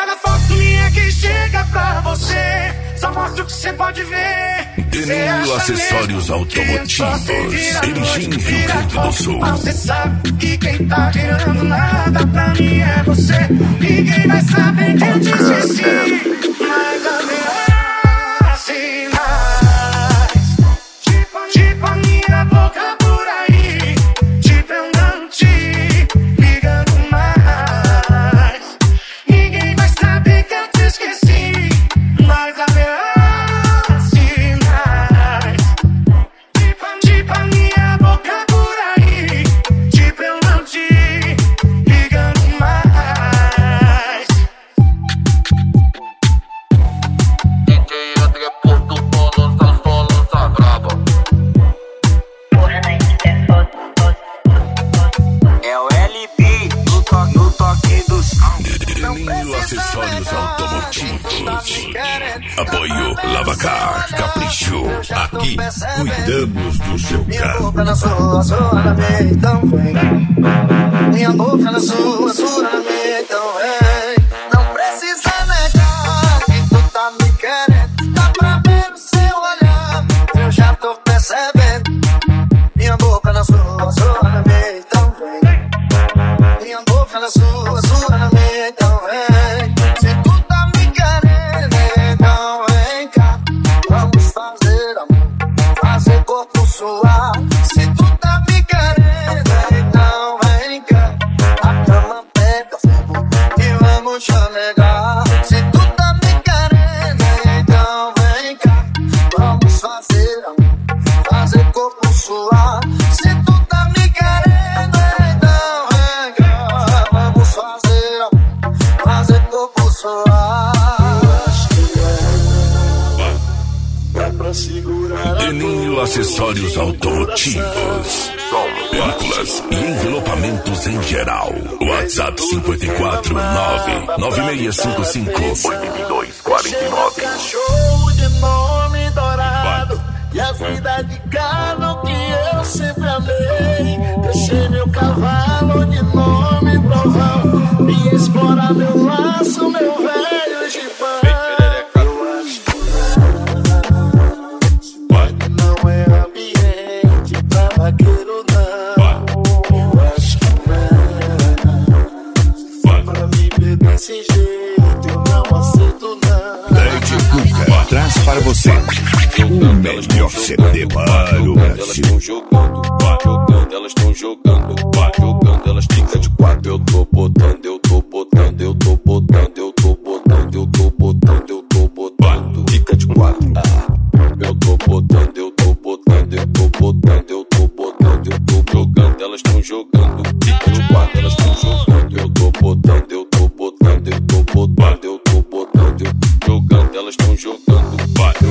Aquela foto minha que chega pra você, só mostra o que você pode ver. Denil Acessórios Automotivos, Erechim, Rio Grande do Sul. Você sabe que quem tá tirando nada pra mim é você. Ninguém vai saber que eu te esqueci, mas haverá sinais, tipo a minha boca por aí, tipo eu não te ligando mais. Ninguém vai saber que eu te esqueci, mas haverá sinais, tipo a minha boca por aí, tipo eu não te ligando mais. É o LB no toque do som. Denil Acessórios Automotivos. Apoio Lavacar, Capricho. Aqui cuidamos do seu carro. Minha boca na sua na minha, então vem. Minha boca na sua na minha, então vem. Não precisa negar que tu tá me querendo. Dá pra ver no seu olhar, eu já tô percebendo. Minha boca na sua na minha, então vem. Minha boca na sua na minha, então vem. Se tu tá me querendo, então vem cá. Vamos fazer amor, fazer corpo suar. Se tu tá me querendo, então vem cá. A cama pega fogo e vamos chamegar. Se tu tá me querendo, então vem cá. Vamos fazer amor, fazer corpo suar. Se tu tá me querendo, então vem cá. Vamos fazer amor, fazer corpo suar. Acho que é pra segurar. Denil Acessórios Automotivos. Películas e envelopamentos em geral. WhatsApp 549-9655-8249. Cachorro de nome dourado e a vida de galo que eu sempre amei. Deixei meu cavalo de nome trovão e explorar meu laço, meu velho gibão. Eu acho que não é ambiente pra vaqueiro, não. Eu acho que não. Pra viver desse jeito eu não aceito, não. Leite Cuca traz para você o melhor CD para o Elas Brasil. estão jogando, jogando, elas estão jogando, jogando, elas ficam de quatro. Eu tô botando, eu tô botando, eu tô botando, eu tô botando, eu tô botando, eu tô botando. Fica de quatro. Eu tô botando, eu tô botando, eu tô botando, eu tô botando, eu tô jogando, elas estão jogando. Fica de quatro, elas estão jogando. Eu tô botando, eu tô botando, eu tô botando, eu tô botando, eu tô jogando, elas estão jogando.